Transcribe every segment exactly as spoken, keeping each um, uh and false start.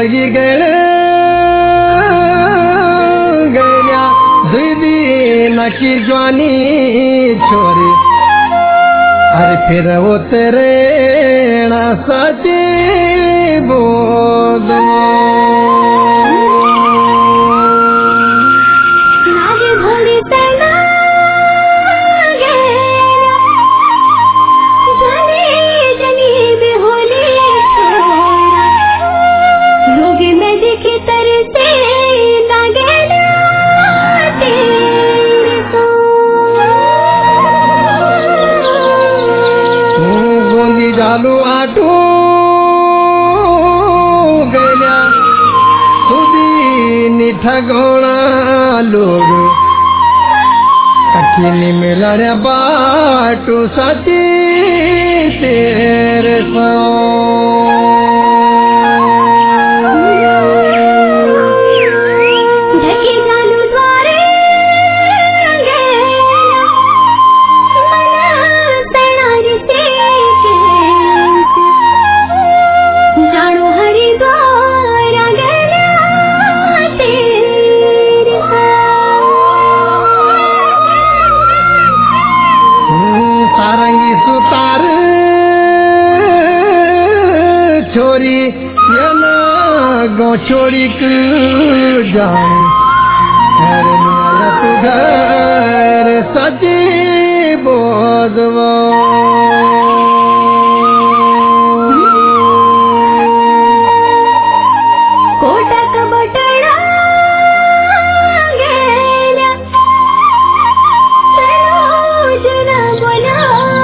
जिंदगी गण गया दुई नकी जवानी छोरी अरे फिर वो तेरे ना सची बोध चालू आटू गया सुधी निठगोणा लोग अखिनी मिलने बाटू सची तेरे सो छोरी ना गो छोरी को जान घर माला तू घर सची बोधवा कोटक बटड़ा गेल्या सरोज न बोला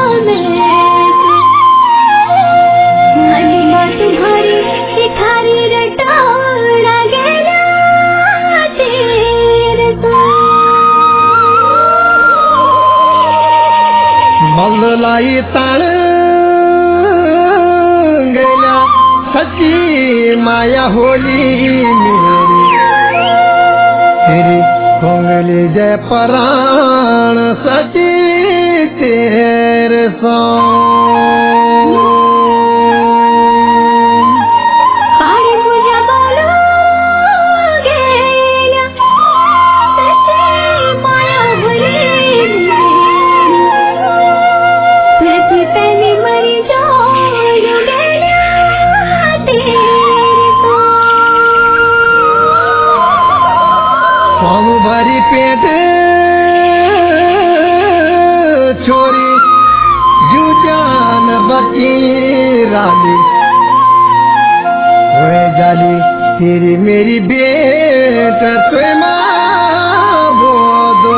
मल्लाई ताण गया सच्ची माया होली मेरी तेरी कोंगली जय प्राण सच्ची तेरे सो भरी पेट छोरी जुजान बकी रानी होए जाली तेरी मेरी बेट तुम बोधो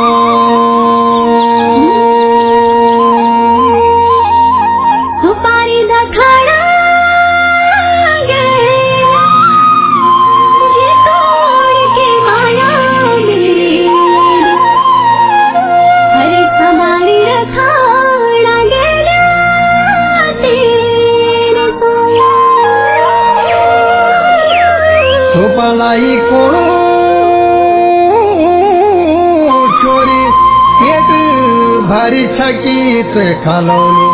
सुपारी दखाड़ा पलाई कोणो छोरी पेट भारी छकी ते खालोनी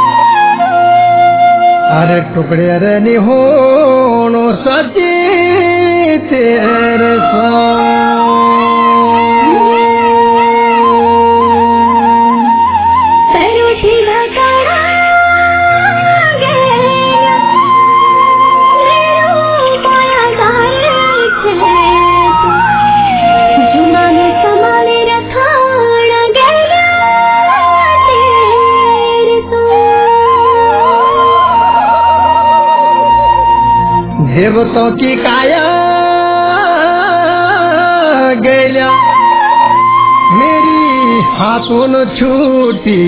अरे टुकड़े रनी होनो सची तेरे सो देवतों की काया गैल्या मेरी हाथों न छूटी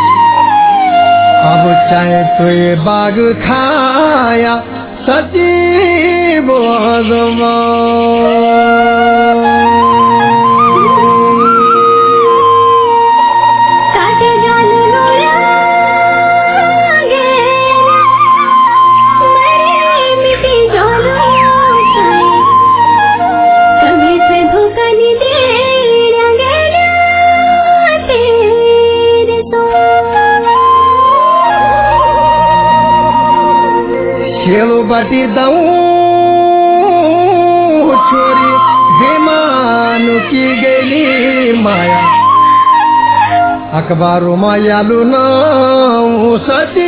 अब चाहे तो ये बाग खाया सची बोधवा खेलो बाटी दऊ की गेली माया अखबारो मायालू न सती